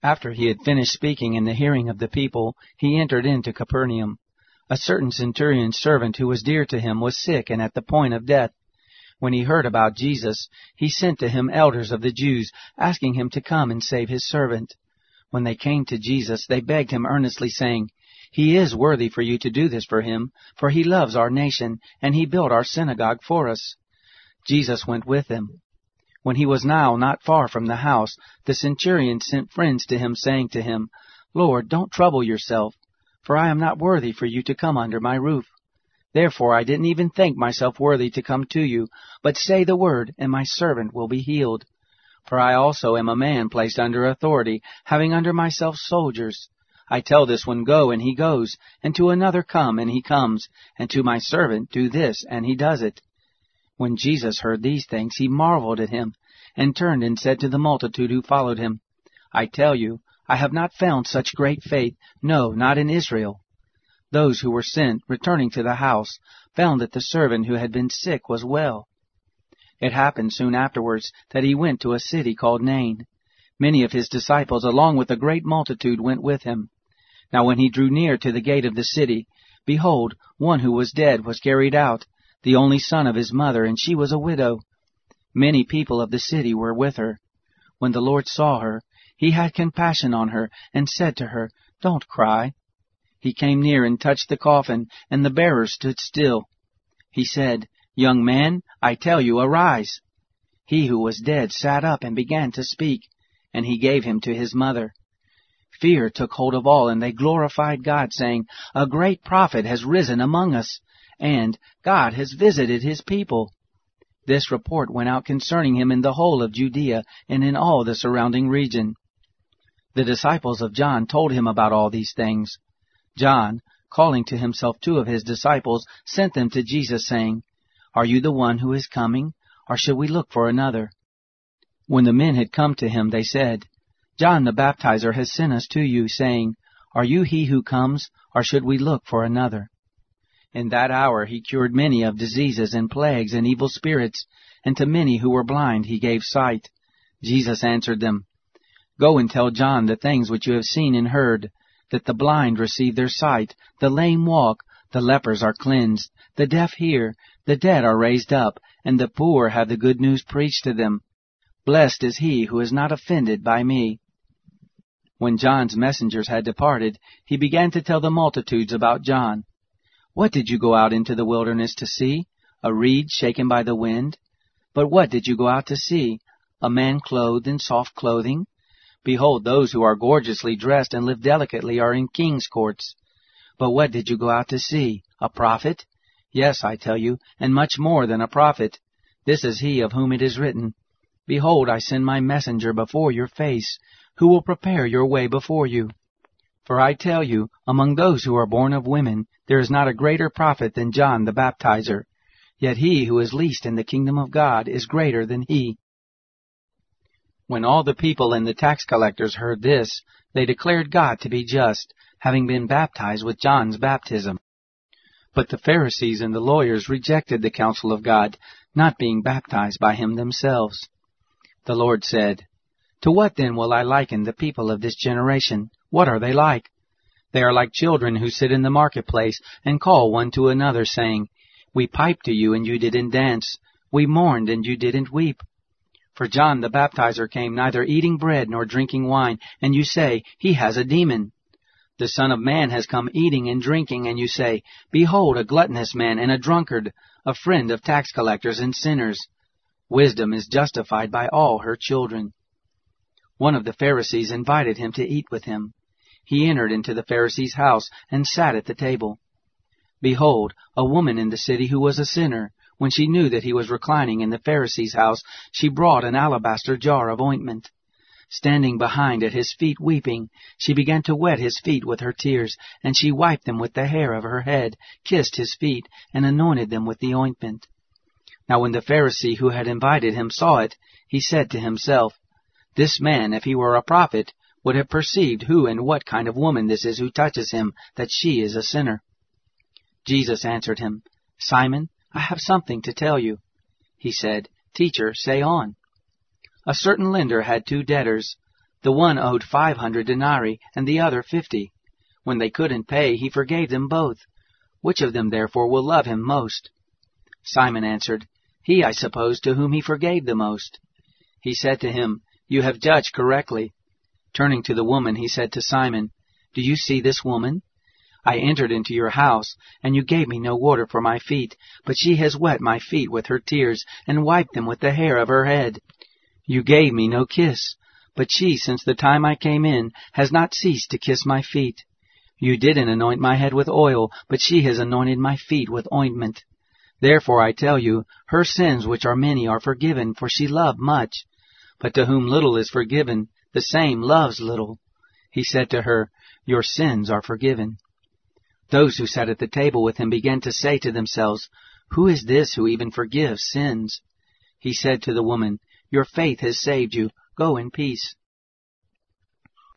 After he had finished speaking in the hearing of the people, he entered into Capernaum. A certain centurion's servant who was dear to him was sick and at the point of death. When he heard about Jesus, he sent to him elders of the Jews, asking him to come and save his servant. When they came to Jesus, they begged him earnestly, saying, "He is worthy for you to do this for him, for he loves our nation, and he built our synagogue for us." Jesus went with them. When he was now not far from the house, the centurion sent friends to him, saying to him, "Lord, don't trouble yourself, for I am not worthy for you to come under my roof. Therefore I didn't even think myself worthy to come to you, but say the word, and my servant will be healed. For I also am a man placed under authority, having under myself soldiers. I tell this one, go, and he goes, and to another, come, and he comes, and to my servant, do this, and he does it." When Jesus heard these things, he marveled at him, and turned and said to the multitude who followed him, "I tell you, I have not found such great faith, no, not in Israel." Those who were sent, returning to the house, found that the servant who had been sick was well. It happened soon afterwards that he went to a city called Nain. Many of his disciples, along with a great multitude, went with him. Now when he drew near to the gate of the city, behold, one who was dead was carried out, the only son of his mother, and she was a widow. Many people of the city were with her. When the Lord saw her, he had compassion on her, and said to her, "Don't cry." He came near and touched the coffin, and the bearer stood still. He said, "Young man, I tell you, arise." He who was dead sat up and began to speak, and he gave him to his mother. Fear took hold of all, and they glorified God, saying, "A great prophet has risen among us, and God has visited his people." This report went out concerning him in the whole of Judea and in all the surrounding region. The disciples of John told him about all these things. John, calling to himself 2 of his disciples, sent them to Jesus, saying, "Are you the one who is coming, or should we look for another?" When the men had come to him, they said, "John the Baptizer has sent us to you, saying, 'Are you he who comes, or should we look for another?'" In that hour he cured many of diseases and plagues and evil spirits, and to many who were blind he gave sight. Jesus answered them, "Go and tell John the things which you have seen and heard, that the blind receive their sight, the lame walk, the lepers are cleansed, the deaf hear, the dead are raised up, and the poor have the good news preached to them. Blessed is he who is not offended by me." When John's messengers had departed, he began to tell the multitudes about John. "What did you go out into the wilderness to see? A reed shaken by the wind? But what did you go out to see? A man clothed in soft clothing? Behold, those who are gorgeously dressed and live delicately are in king's courts. But what did you go out to see? A prophet? Yes, I tell you, and much more than a prophet. This is he of whom it is written, 'Behold, I send my messenger before your face, who will prepare your way before you.' For I tell you, among those who are born of women, there is not a greater prophet than John the Baptizer. Yet he who is least in the kingdom of God is greater than he." When all the people and the tax collectors heard this, they declared God to be just, having been baptized with John's baptism. But the Pharisees and the lawyers rejected the counsel of God, not being baptized by him themselves. The Lord said, "To what then will I liken the people of this generation? What are they like? They are like children who sit in the marketplace and call one to another, saying, 'We piped to you, and you didn't dance. We mourned, and you didn't weep.' For John the Baptizer came neither eating bread nor drinking wine, and you say, 'He has a demon.' The Son of Man has come eating and drinking, and you say, 'Behold, a gluttonous man and a drunkard, a friend of tax collectors and sinners.' Wisdom is justified by all her children." One of the Pharisees invited him to eat with him. He entered into the Pharisee's house and sat at the table. Behold, a woman in the city who was a sinner, when she knew that he was reclining in the Pharisee's house, she brought an alabaster jar of ointment. Standing behind at his feet weeping, she began to wet his feet with her tears, and she wiped them with the hair of her head, kissed his feet, and anointed them with the ointment. Now when the Pharisee who had invited him saw it, he said to himself, "This man, if he were a prophet, would have perceived who and what kind of woman this is who touches him, that she is a sinner." Jesus answered him, "Simon, I have something to tell you." He said, "Teacher, say on." A certain lender had 2 debtors. The one owed 500 denarii, and the other 50. When they couldn't pay, he forgave them both. Which of them therefore will love him most?" Simon answered, "He, I suppose, to whom he forgave the most." He said to him, "You have judged correctly." Turning to the woman, he said to Simon, "Do you see this woman? I entered into your house, and you gave me no water for my feet, but she has wet my feet with her tears, and wiped them with the hair of her head. You gave me no kiss, but she, since the time I came in, has not ceased to kiss my feet. You didn't anoint my head with oil, but she has anointed my feet with ointment. Therefore I tell you, her sins, which are many, are forgiven, for she loved much. But to whom little is forgiven, the same loves little." He said to her, "Your sins are forgiven." Those who sat at the table with him began to say to themselves, "Who is this who even forgives sins?" He said to the woman, "Your faith has saved you. Go in peace."